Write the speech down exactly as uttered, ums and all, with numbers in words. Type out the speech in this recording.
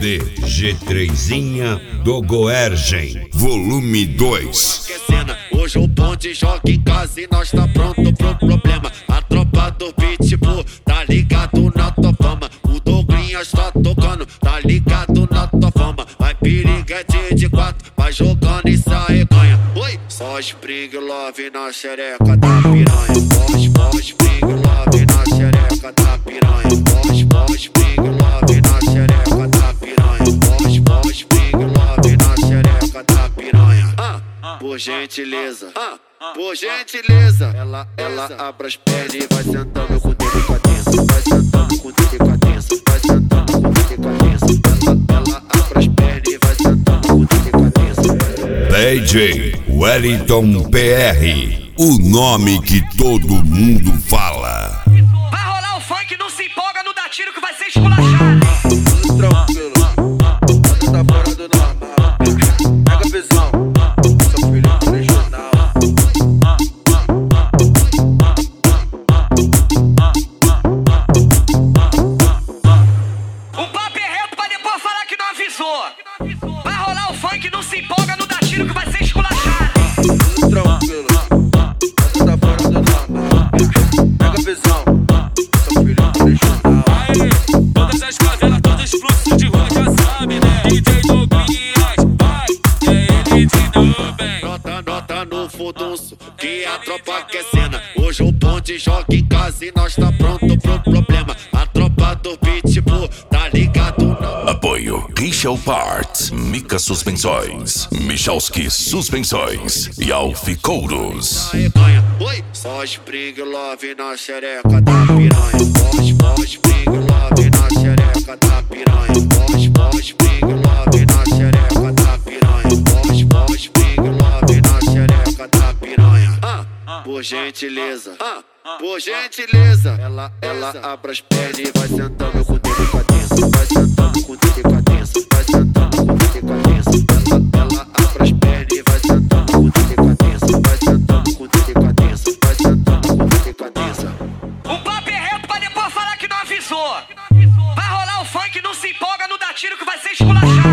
D G três do Goergen, volume dois. Hoje o bonde joga em casa e nós tá pronto pro problema. A tropa do Pitbull tá ligado na tua fama. O Douglinhas tá tocando, tá ligado na tua fama. Vai piriguete de quatro, vai jogando e sai ganha. Oi! Só Spring Love na xereca da piranha. Pós, pós, Spring Love na xereca da piranha. Pós, pós, Spring Love na xereca da piranha. Pós, pós, Spring Love na xereca da piranha. Ah, por gentileza, ah, por gentileza. Ela, ela abre as pernas e vai sentando com delicadeza. Vai sentando com delicadeza. Vai sentando com delicadeza. Ela, ela abre as pernas e vai sentando com delicadeza. D J Wellington P R, o nome que todo mundo fala. Vai rolar o funk, não se empolga, não dá tiro que vai ser esculachado. Tranquilo, você tá fora do normal. Pega a visão, sou filho do regional. O papo é reto pra depois falar que não avisou. Vai rolar o funk, não se empolga, não dá tiro que vai ser esculachado. Tranquilo, você tá fora do normal. Pega a visão, sou filho do regional. Aí, todas as favelas, todos os fluxos de rua já sabe, né? D J Douglinhas, vai, é ele de novo, bem. Nota, nota no furdunço, que a tropa quer cena. Hoje o bonde joga em casa e nós tá pronto pro problema. A tropa do Pitbull tá ligado na... Apoio Richel Parts, Mica Suspensões, Michalski Suspensões e Alfi Couros. Oi! Só Spring Love na xereca da piranha. Pós, pós, Spring Love na xereca da piranha. Pós, pós, Spring Love na xereca da piranha. Pós, pós, Spring Love na xereca da piranha. Ah, por gentileza, ah, por gentileza. Ela, ela abre as pernas e vai sentando com delicadeza. Vai sentando com delicadeza. Vai sentando com delicadeza. Ela, ela abre as pernas e vai sentando com delicadeza. Vai sentando com delicadeza. Vai sentando com delicadeza. O papo é reto pra depois falar que não avisou. Vai rolar o funk, não se empolga, não dá tiro que vai ser esculachado.